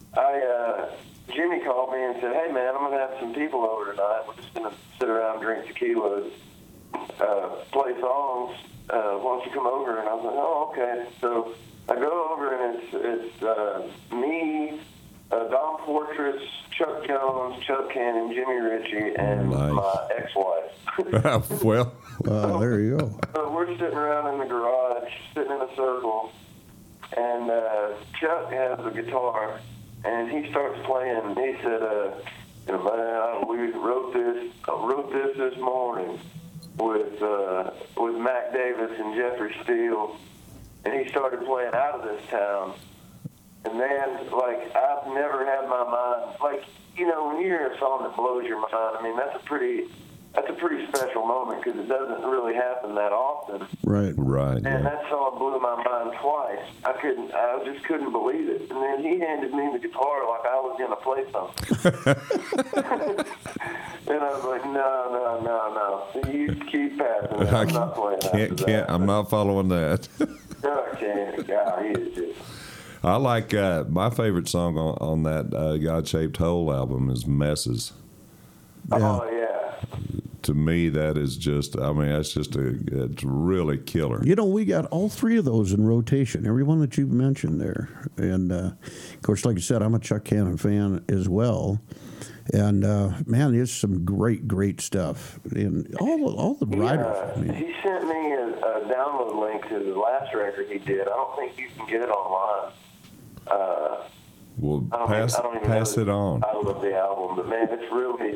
Jimmy called me and said, "Hey man, I'm gonna have some people over tonight. We're just gonna sit around, drink tequila, play songs. Why don't you come over?" And I was like, "Oh, okay." So I go over and it's me, Dom Fortress, Chuck Jones, Chuck Cannon, Jimmy Ritchie, and my ex-wife. Well, there you go. So we're sitting around in the garage, sitting in a circle, and Chuck has a guitar, and he starts playing. He said, "Man, we wrote this morning with Mac Davis and Jeffrey Steele," and he started playing "Out of This Town." And man, like, I've never had my mind, like, you know, when you hear a song that blows your mind, I mean, that's a pretty special moment because it doesn't really happen that often. Right. And that song blew my mind twice. I just couldn't believe it. And then he handed me the guitar like I was going to play something. And I was like, no. You keep passing it. I'm not playing that. I'm not following that. No, I can't. God, he is just... I like my favorite song on that God-Shaped Hole album is Messes. Yeah. Oh, yeah. To me, that is just, I mean, it's really killer. You know, we got all three of those in rotation, every one that you've mentioned there. And, of course, like you said, I'm a Chuck Cannon fan as well. And, man, there's some great stuff. And all the writers. I mean. He sent me a download link to the last record he did. I don't think you can get it online. Well, pass it on. I love the album, but man, it's really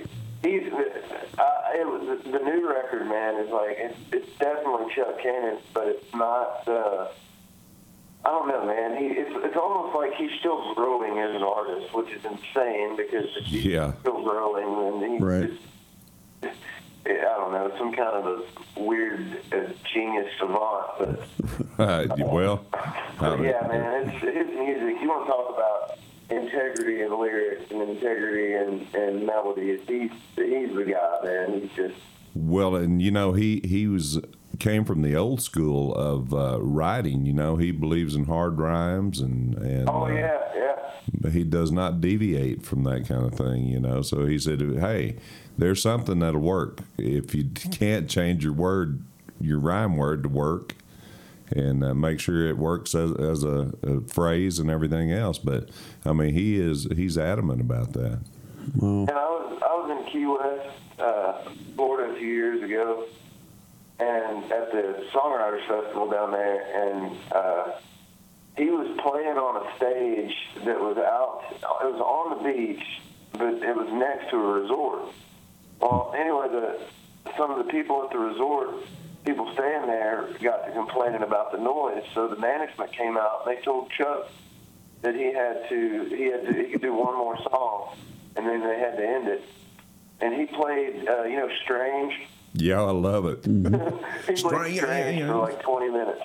the new record, man, is like it's definitely Chuck Cannon, but it's not. I don't know, man. It's almost like he's still growing as an artist, which is insane because he's still growing, and he's just, I don't know, some kind of a weird genius savant. But yeah, man, it's his music. You want to talk about integrity in lyrics and integrity and melody? He's the guy, man. He's just and you know he came from the old school of writing. You know, he believes in hard rhymes and but he does not deviate from that kind of thing. You know, so he said, hey, there's something that'll work if you can't change your rhyme word to work, and make sure it works as a phrase and everything else. But I mean, he's adamant about that. Wow. And I was in Key West, Florida, a few years ago, and at the Songwriters Festival down there, and he was playing on a stage that was out. It was on the beach, but it was next to a resort. Well, anyway, some of the people at the resort, people staying there, got to complaining about the noise. So the management came out. And they told Chuck that he could do one more song, and then they had to end it. And he played, Strange. Yeah, I love it. Mm-hmm. He played Strange for like 20 minutes.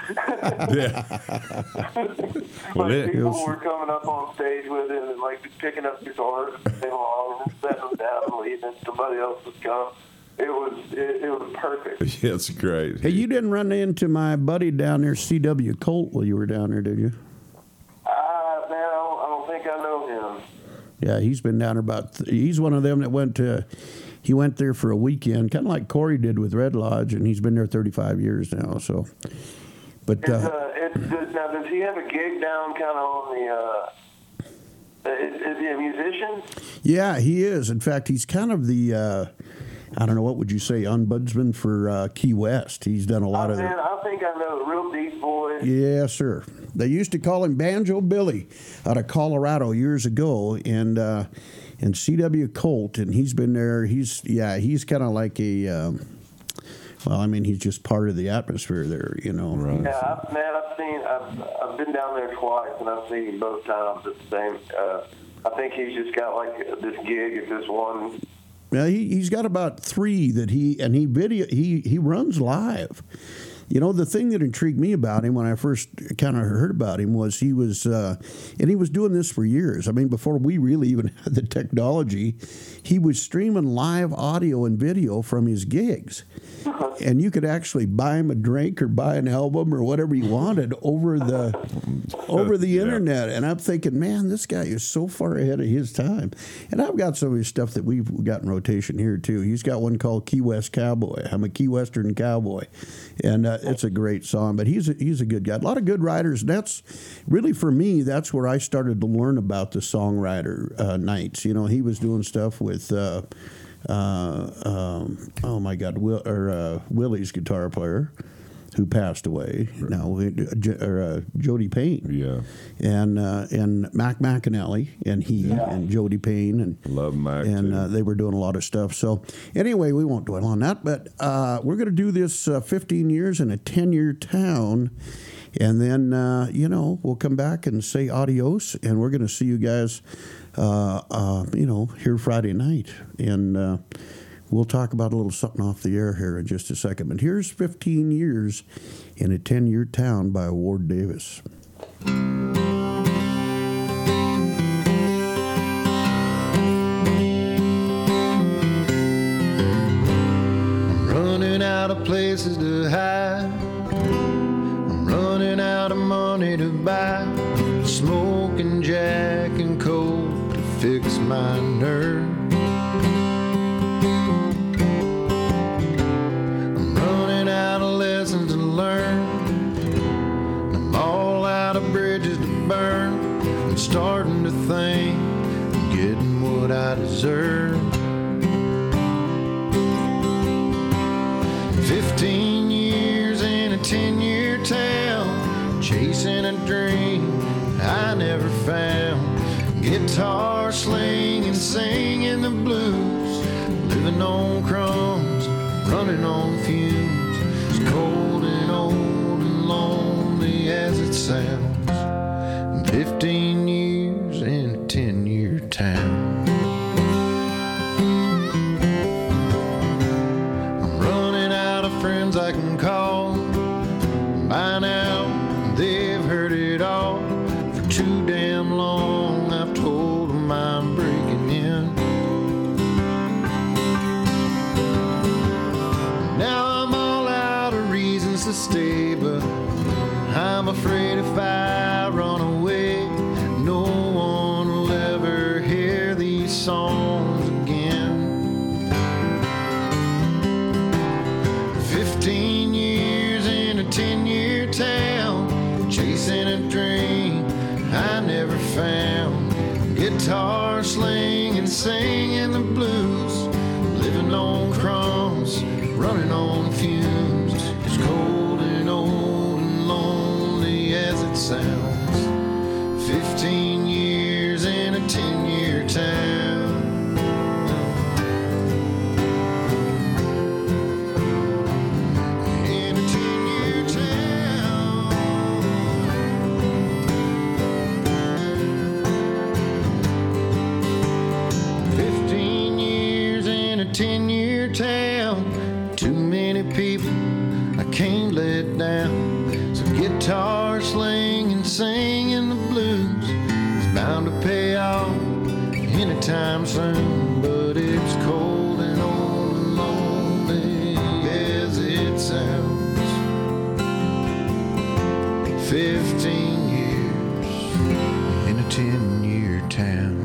People were coming up on stage with him and like picking up guitars and singing along and setting them down and leaving. Somebody else would come. It was perfect. Yeah, it's great. Hey, you didn't run into my buddy down there, C.W. Colt, while you were down there, did you? I don't think I know him. Yeah, he's been down there he's one of them that went there for a weekend, kind of like Corey did with Red Lodge, and he's been there 35 years now. So, but now does he have a gig down kind of on the? Is he a musician? Yeah, he is. In fact, he's kind of the. I don't know, what would you say, ombudsman for Key West. He's done a lot of that. I think I know, Real Deep Boy. Yes, sir. They used to call him Banjo Billy out of Colorado years ago, and C.W. Colt, and he's been there. He's kind of like a, he's just part of the atmosphere there, you know. Right. Yeah, I've been down there twice, and I've seen him both times at the same. I think he's just got like this gig at this one. Yeah, he's got about 3 that he runs live. You know, the thing that intrigued me about him when I first kind of heard about him was he was, and he was doing this for years. I mean, before we really even had the technology, he was streaming live audio and video from his gigs. And you could actually buy him a drink or buy an album or whatever you wanted over the internet. And I'm thinking, man, this guy is so far ahead of his time. And I've got some of his stuff that we've got in rotation here too. He's got one called Key West Cowboy. I'm a Key Western cowboy, and it's a great song. But he's a good guy. A lot of good writers. And that's really, for me, that's where I started to learn about the songwriter nights. You know, he was doing stuff with. Oh my God, Willie's guitar player, who passed away now, Jody Payne, and Mac McAnally, and and Jody Payne, and love Mac, and they were doing a lot of stuff. So anyway, we won't dwell on that, but we're going to do this 15 years in a 10-year town. And then, we'll come back and say adios, and we're going to see you guys, here Friday night. And we'll talk about a little something off the air here in just a second. But here's 15 years in a 10-year town by Ward Davis. I'm running out of places to hide. Running out of money to buy smoking Jack and Coke to fix my nerve. I'm running out of lessons to learn. I'm all out of bridges to burn. I'm starting to think I'm getting what I deserve. 15 years in a 10-year town, chasing a dream I never found. Guitar slinging, singing the blues, living on crumbs, running on fumes. As cold and old and lonely as it sounds. 15 years in a 10-year town. I'm running out of friends I can call. By now, they've heard it all. For too damn long, I've told them I'm breaking in. Now I'm all out of reasons to stay, but I'm afraid if I run away, no one will ever hear these songs again. 15 years in a 10-year town, chasing a dream I never found. Guitar slinging, singing the blues, living on crumbs, running on fumes. As cold and old and lonely as it sounds. 15 years in a 10-year town. In a 10-year town. 15 years in a 10-year town. Too many people I can't let down. So guitar slinging, singing the blues is bound to pay off anytime soon. But it's cold and old and lonely as it sounds. 15 years in a 10-year town.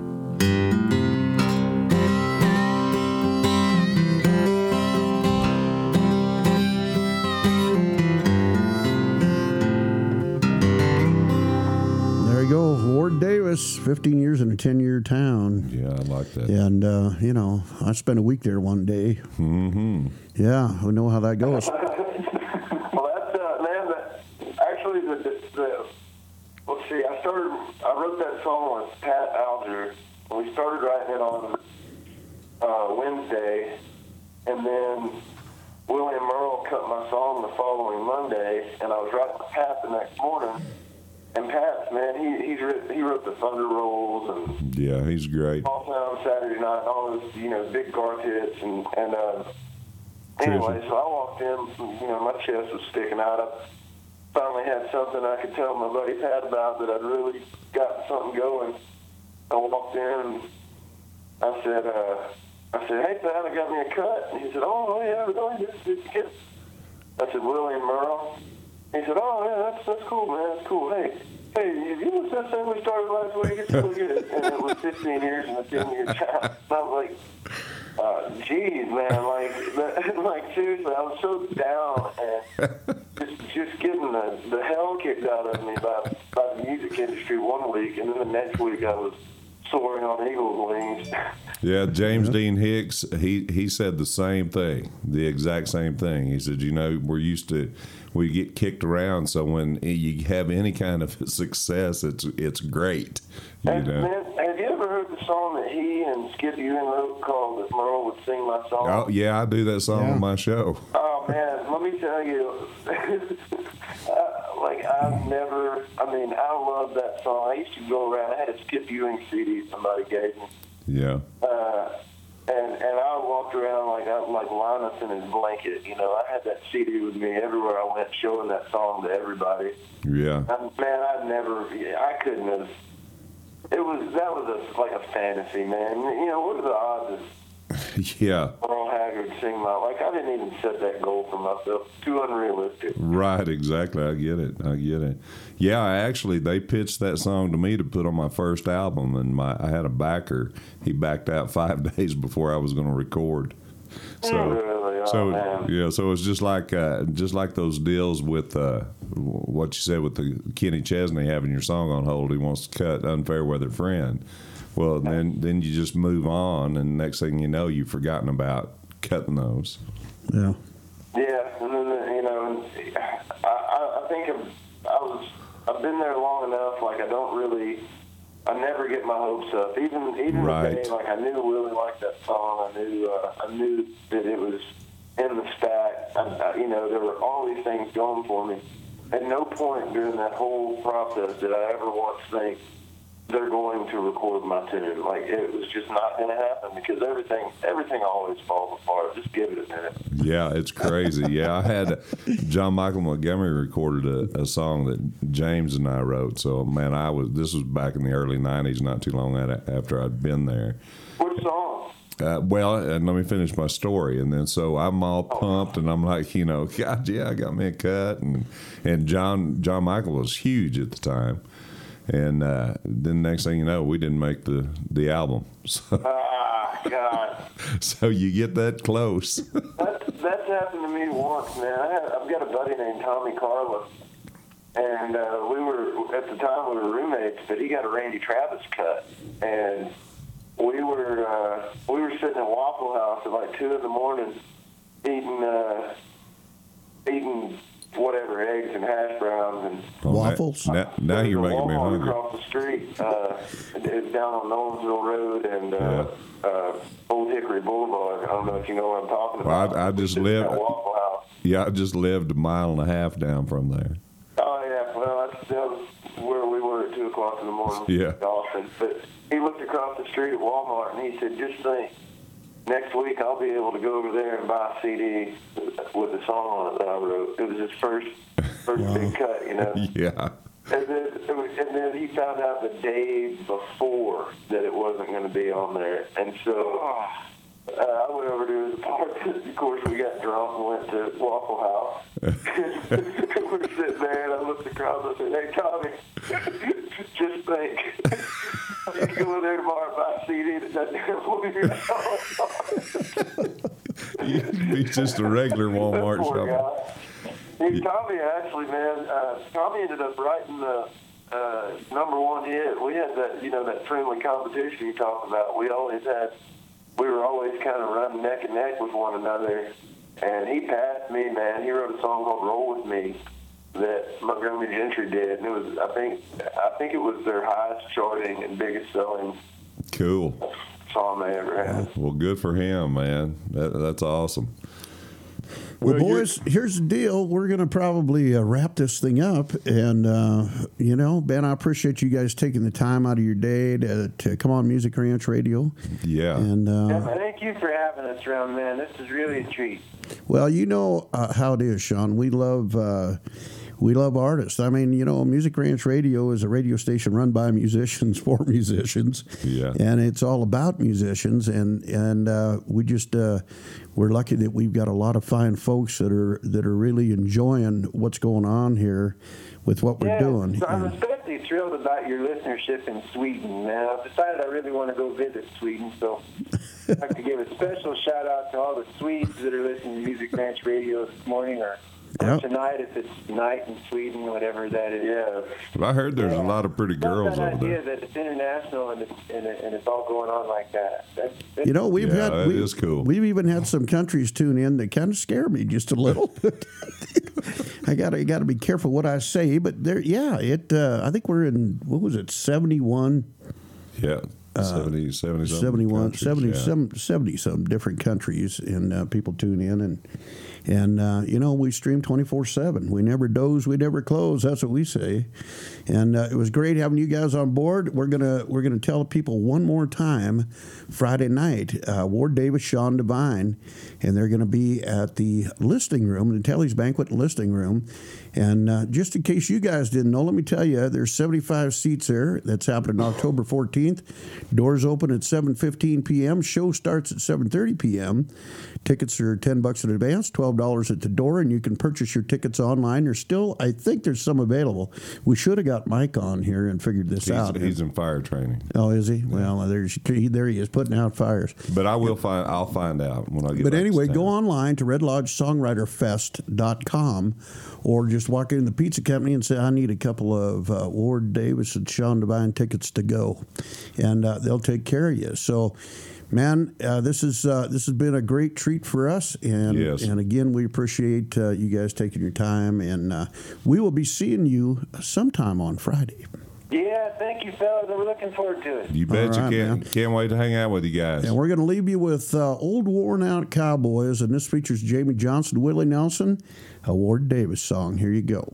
There you go, Ward Davis, 15 years in a 10-year town. Yeah, I like that. And, I spent a week there one day. Mm-hmm. Yeah, we know how that goes. Well, that's man. Actually, let's see. I wrote that song with Pat Alger, and we started writing it on Wednesday, and then William Merle cut my song the following Monday, and I was writing with Pat the next morning. And Pat, man, he wrote the Thunder Rolls and Yeah, he's great. All Time Saturday Night, and all those big Garth hits, and Anyway, so I walked in, you know, my chest was sticking out. I finally had something I could tell my buddy Pat about, that I'd really gotten something going. I walked in and I said, hey, Pat, I got me a cut. And he said, oh, yeah, really? Did you get it? I said, William Merle. He said, oh, yeah, that's cool, man. That's cool. Hey, have you listened to that thing we started last week? It's really good. And it was 15 years and a 10-year time. And I was like, geez, man, like seriously, I was so down and just getting the hell kicked out of me by the music industry one week, and then the next week I was soaring on eagle's wings. Yeah, James Dean Hicks, he said the same thing, the exact same thing. He said, you know, we get kicked around, so when you have any kind of success, it's great. You know? Man, have you ever heard the song that he and Skip Ewing wrote called "If Merle Would Sing My Song"? Oh yeah, I do that song on my show. Oh man, let me tell you, I love that song. I used to go around. I had a Skip Ewing CD somebody gave me. Yeah. And I walked around like Linus in his blanket. You know, I had that CD with me everywhere I went, showing that song to everybody. Yeah. I couldn't have. That was like a fantasy, man. You know, what are the odds of yeah. Merle Haggard sing I didn't even set that goal for myself. Too unrealistic. Right, exactly. I get it. Yeah, they pitched that song to me to put on my first album, and I had a backer. He backed out 5 days before I was going to record. So, really? So it's just like those deals with what you said with the Kenny Chesney having your song on hold. He wants to cut Unfair Weather Friend. Well, then you just move on, and next thing you know, you've forgotten about cutting those. Yeah. Yeah, and then you know, I think I've been there long enough. Like I never get my hopes up. Even right. today, like I knew Willie liked that song. I knew that it was in the stack. You know, there were all these things going for me. At no point during that whole process did I ever once think they're going to record my tune. Like, it was just not going to happen, because everything always falls apart. Just give it a minute. Yeah, it's crazy. Yeah, I had John Michael Montgomery recorded a song that James and I wrote. So, man, this was back in the early 90s, not too long after I'd been there. What song? And let me finish my story. And then so I'm all pumped, and I'm like, you know, God, yeah, I got me a cut. And John Michael was huge at the time. And then next thing you know, we didn't make the album. So, God. So you get that close. That's happened to me once, man. I've got a buddy named Tommy Carla, and we were at the time we were roommates, but he got a Randy Travis cut, and we were sitting at Waffle House at like 2 a.m. eating whatever, eggs and hash browns and waffles. Now you're making me hungry. Across the street, it's down on Nolensville Road and Old Hickory Boulevard. I don't know if you know what I'm talking about. Well, I just lived. Waffle House. Yeah, I just lived 1.5 miles down from there. Oh yeah, well that was where we were at 2 o'clock in the morning. Yeah. Austin. But he looked across the street at Walmart and he said, "Just think, next week I'll be able to go over there and buy a CD with the song on it that I wrote." It was his first big cut, you know. Yeah. And then he found out the day before that it wasn't going to be on there, and so I went over to his apartment. Of course, we got drunk and went to Waffle House. We're sitting there, and I looked across and I said, "Hey, Tommy, just think, you can go in there tomorrow and buy a CD that doesn't have You'd be just a regular Walmart shopper." Hey, Tommy, actually, man, Tommy ended up writing the #1 hit. We had that friendly competition you talked about. We were always kind of running neck and neck with one another. And he passed me, man. He wrote a song called "Roll With Me" that Montgomery Gentry did, and it was, I think it was their highest charting and biggest selling song they ever had. Well, good for him, man. That's awesome. Well, boys, here's the deal. We're going to probably wrap this thing up. And, Ben, I appreciate you guys taking the time out of your day to come on Music Ranch Radio. Yeah. And thank you for having us around, man. This is really a treat. Well, you know how it is, Sean. We love artists. I mean, you know, Music Ranch Radio is a radio station run by musicians for musicians. Yeah. And it's all about musicians. And we just we're lucky that we've got a lot of fine folks that are really enjoying what's going on here with what we're doing. So I'm especially thrilled about your listenership in Sweden, man. I've decided I really want to go visit Sweden, so I'd like to give a special shout out to all the Swedes that are listening to Music Ranch Radio this morning or tonight if it's night in Sweden, whatever that is. Yeah. Well, I heard there's a lot of pretty girls over there. That it's international and it's all going on like that. You know, that is cool. We've even had some countries tune in that kind of scare me just a little. I gotta be careful what I say, but there, I think we're in 71. Yeah. 70 some 71, countries, 70 some different countries, and people tune in, and you know, we stream 24/7. We never doze, we never close. That's what we say. And it was great having you guys on board. We're gonna tell people one more time. Friday night, Ward Davis, Sean Devine, and they're going to be at the listing room, the Telly's Banquet listing room. And just in case you guys didn't know, let me tell you, there's 75 seats there. That's happening October 14th. Doors open at 7:15 p.m. Show starts at 7:30 p.m. Tickets are $10 in advance, $12 at the door, and you can purchase your tickets online. I think there's some available. We should have got Mike on here and figured this out. He's in fire training. Oh, is he? Yeah. Well, there he is, putting out fires. But I'll find out when I get. But anyway, go online to redlodgesongwriterfest.com, or just walk in the pizza company and say, I need a couple of Ward Davis and Sean Devine tickets to go, and they'll take care of you. So, man, this has been a great treat for us, and yes. And again, we appreciate you guys taking your time, and we will be seeing you sometime on Friday. Yeah, thank you, fellas. We're looking forward to it. You bet. Can't wait to hang out with you guys. And we're going to leave you with Old Worn Out Cowboys, and this features Jamie Johnson, Willie Nelson, a Ward Davis song. Here you go.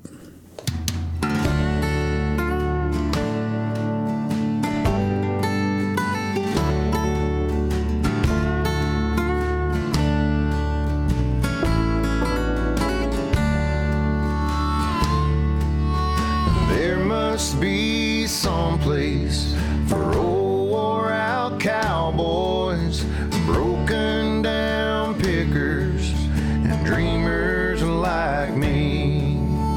There must be someplace for old wore out cowboys, broken down pickers, and dreamers like me,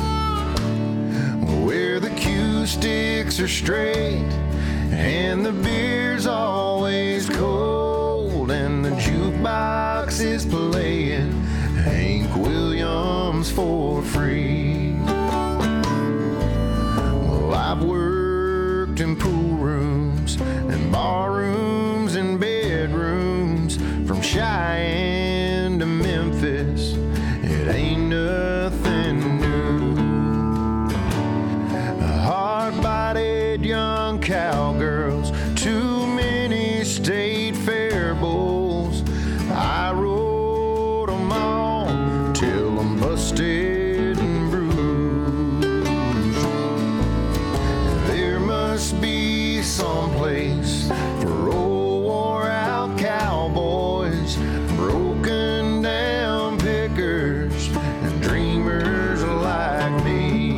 where the cue sticks are straight and the beer's always cold and the jukebox is playing Hank Williams for free. Well, I've worked in pool rooms and bar rooms and bedrooms, from Cheyenne to Memphis. It ain't nothing new. Hard-bodied young cowgirls, too many state fair bulls. I rode 'em all till I'm busted and bruised. There must be someplace for old wore-out cowboys, broken down pickers, and dreamers like me,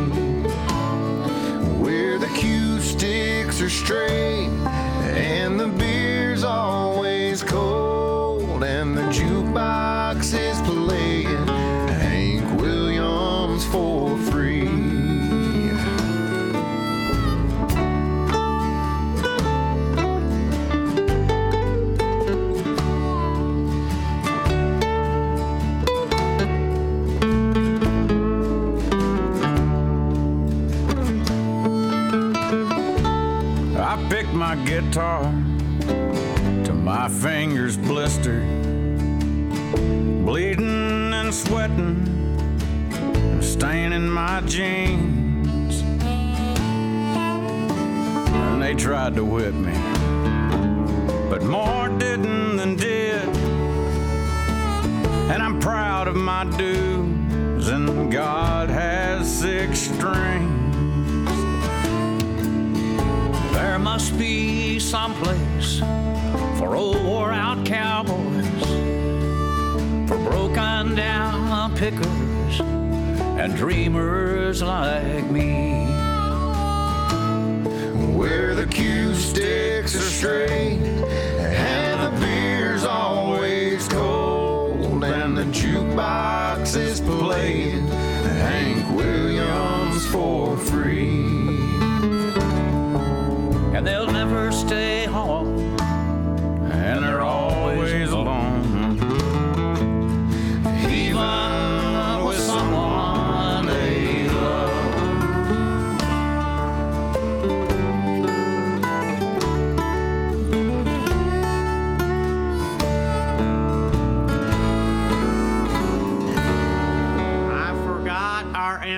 where the cue sticks are straight and the beer's always cold and the jukebox is playing Hank Williams for free. I picked my guitar till my fingers blistered, bleeding and sweating and staining my jeans. And they tried to whip me, but more didn't than did. And I'm proud of my dues, and God has 6 strings. There must be someplace for old wore out cowboys, for broken broken down pickers and dreamers like me. Where the cue sticks are straight and the beer's always cold and the jukebox is playing